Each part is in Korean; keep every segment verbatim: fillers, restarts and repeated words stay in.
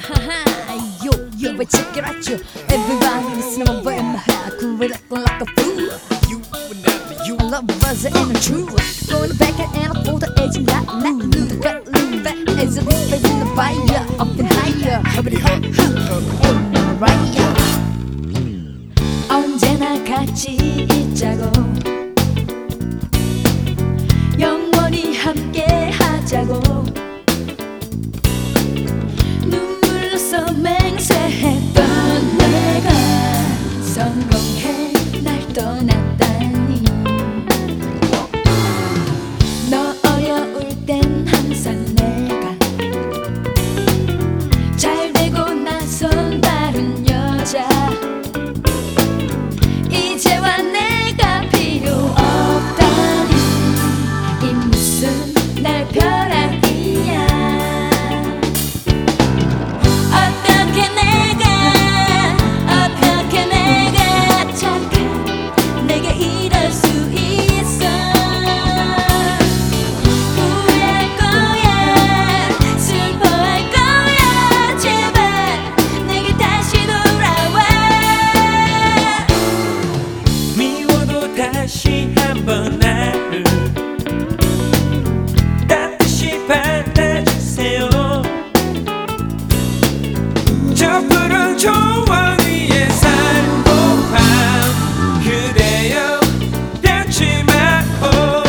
Yo, yo, but check it out, yo. Everybody listen to my way, my head, cool, acting like a fool. You and never you. I love buzz and the truth. Going back and I pull the edge and that, that, the back, lean back, as a leaf in the fire, up and higher, hubbity hop, ain't no right. 언제나 같이 있자고, 영원히 함께 하자고. 눈물로써 맹세했던 내가 성공해 날 떠났다니. 너 어려울 땐 항상 내가 잘 되고 나선 다른 여자. 이제와 내가 필요 없다니. 이 무슨 날 벼락이야. 어떻게 내가 어떻게 내가 착한 내게 이럴 수 있어. 후회할 거야 슬퍼할 거야. 제발 내게 다시 돌아와. 미워도 다시 한번 나를 따뜻이 받아주세요. 저 푸른 초원 위에 살고파 그대여 펴지 마오.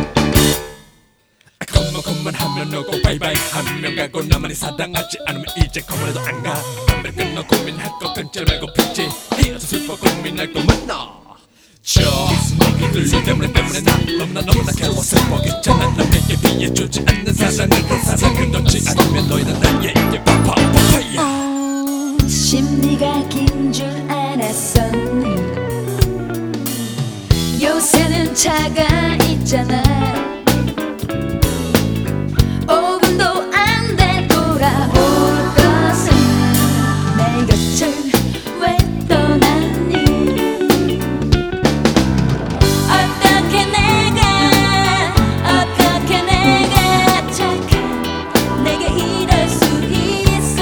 컴만 컴만 하면 오고 바이바이 하면 가고 나만이 사랑하지 않으면 이제 컴만해도 안 가. 담배를 끊어 고민할 거 끊지 말고 피지. 헤어져 슬퍼 고민할 거 만나. 저 얘기들 때문에 때문에 나 너무나 너무나 괴로워 슬퍼 귀찮아. 남에게 비해주지 않는 사랑을 그 사랑을 넣지 않으면 너희는 나에게 파파 파파야. 심리가 긴 줄 알았었니. 요새는 차가 있잖아. 오 분도 안 돼 돌아올 것은 내 곁을 왜 떠났니. 어떻게 내가 어떻게 내가 착한 내게 이럴 수 있어.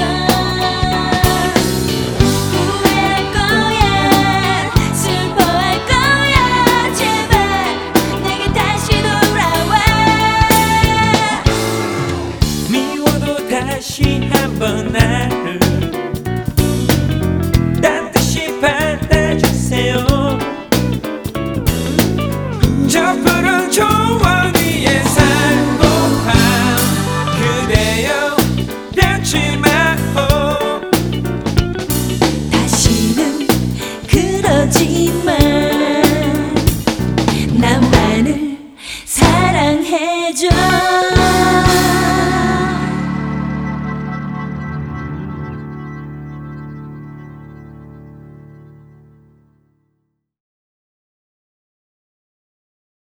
후회할 거야 슬퍼할 거야. 제발 내게 다시 돌아와. 미워도 다시 한번 나를 따뜻이 받아주세요. 저 푸른 초원 위에 살고파 그대여 펴지 마오. 다시는 그러지